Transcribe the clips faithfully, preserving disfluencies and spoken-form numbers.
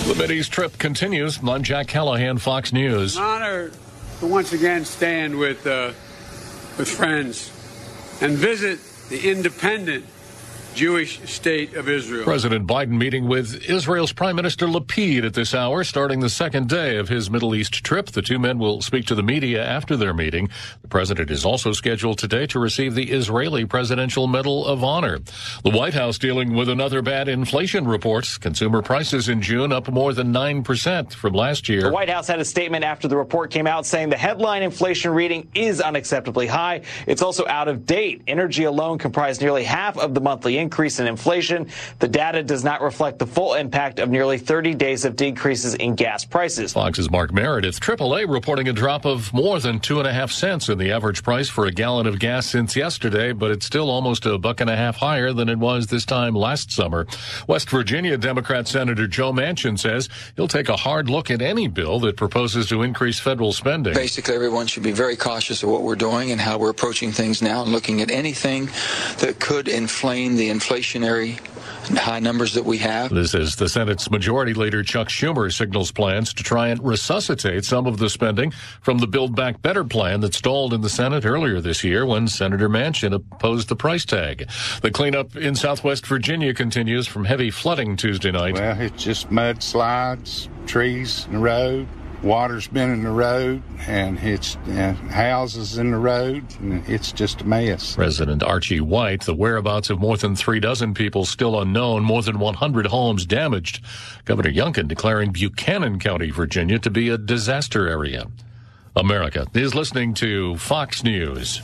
The Mideast trip continues. I'm Jack Callahan, Fox News. An honor to once again stand with uh, with friends and visit the independent Jewish state of Israel. President Biden meeting with Israel's Prime Minister Lapid at this hour, starting the second day of his Middle East trip. The two men will speak to the media after their meeting. The president is also scheduled today to receive the Israeli Presidential Medal of Honor. The White House dealing with another bad inflation report. Consumer prices in June up more than nine percent from last year. The White House had a statement after the report came out saying the headline inflation reading is unacceptably high. It's also out of date. Energy alone comprised nearly half of the monthly increase. increase in inflation. The data does not reflect the full impact of nearly thirty days of decreases in gas prices. Fox's Mark Meredith. triple A reporting a drop of more than two and a half cents in the average price for a gallon of gas since yesterday, but it's still almost a buck and a half higher than it was this time last summer. West Virginia Democrat Senator Joe Manchin says he'll take a hard look at any bill that proposes to increase federal spending. Basically, everyone should be very cautious of what we're doing and how we're approaching things now and looking at anything that could inflame the inflationary high numbers that we have. This is the Senate's Majority Leader Chuck Schumer signals plans to try and resuscitate some of the spending from the Build Back Better plan that stalled in the Senate earlier this year when Senator Manchin opposed the price tag. The cleanup in Southwest Virginia continues from heavy flooding Tuesday night. Well, it's just mudslides, trees in the road. Water's been in the road, and it's uh, houses in the road, and it's just a mess. President Archie White, the whereabouts of more than three dozen people still unknown, more than one hundred homes damaged. Governor Youngkin declaring Buchanan County, Virginia, to be a disaster area. America is listening to Fox News.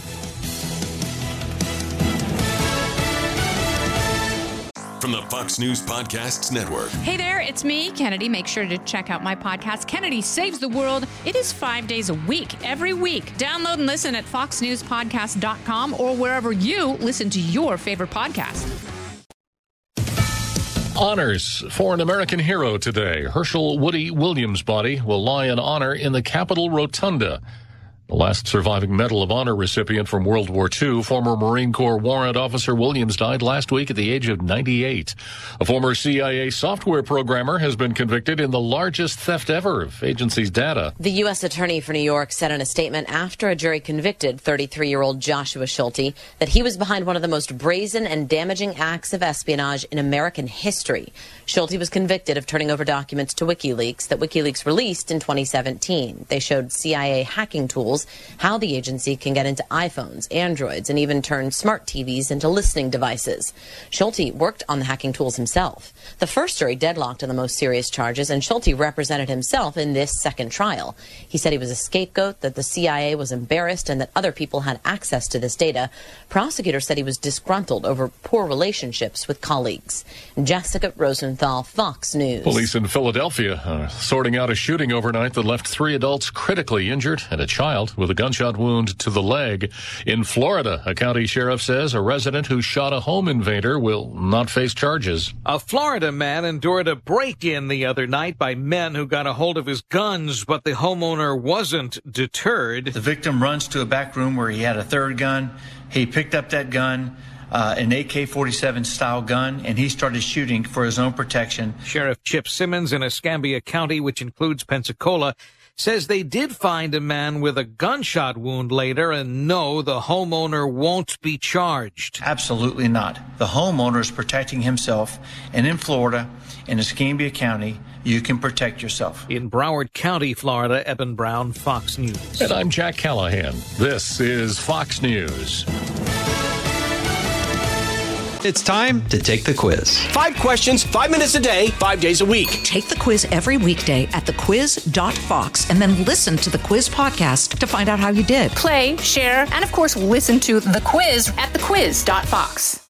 From the Fox News Podcasts Network. Hey there, it's me, Kennedy. Make sure to check out my podcast, Kennedy Saves the World. It is five days a week, every week. Download and listen at fox news podcast dot com or wherever you listen to your favorite podcast. Honors for an American hero today. Herschel Woody Williams' body will lie in honor in the Capitol Rotunda. The last surviving Medal of Honor recipient from World War Two, former Marine Corps Warrant Officer Williams, died last week at the age of ninety-eight. A former C I A software programmer has been convicted in the largest theft ever of agency's data. The U S Attorney for New York said in a statement after a jury convicted thirty-three-year-old Joshua Schulte that he was behind one of the most brazen and damaging acts of espionage in American history. Schulte was convicted of turning over documents to WikiLeaks that WikiLeaks released in twenty seventeen. They showed C I A hacking tools, how the agency can get into iPhones, Androids, and even turn smart T Vs into listening devices. Schulte worked on the hacking tools himself. The first jury deadlocked on the most serious charges, and Schulte represented himself in this second trial. He said he was a scapegoat, that the C I A was embarrassed, and that other people had access to this data. Prosecutors said he was disgruntled over poor relationships with colleagues. Jessica Rosenthal, Fox News. Police in Philadelphia are sorting out a shooting overnight that left three adults critically injured and a child with a gunshot wound to the leg. In Florida, a county sheriff says a resident who shot a home invader will not face charges. A Florida man endured a break-in the other night by men who got a hold of his guns, but the homeowner wasn't deterred. The victim runs to a back room where he had a third gun. He picked up that gun, uh, an A K forty-seven style gun, and he started shooting for his own protection. Sheriff Chip Simmons in Escambia County, which includes Pensacola, says they did find a man with a gunshot wound later, and no, the homeowner won't be charged. Absolutely not. The homeowner is protecting himself, and in Florida, in Escambia County, you can protect yourself. In Broward County, Florida, Eben Brown, Fox News. And I'm Jack Callahan. This is Fox News. It's time to take the quiz. Five questions, five minutes a day, five days a week. Take the quiz every weekday at the quiz dot fox and then listen to the quiz podcast to find out how you did. Play, share, and of course listen to the quiz at the quiz dot fox.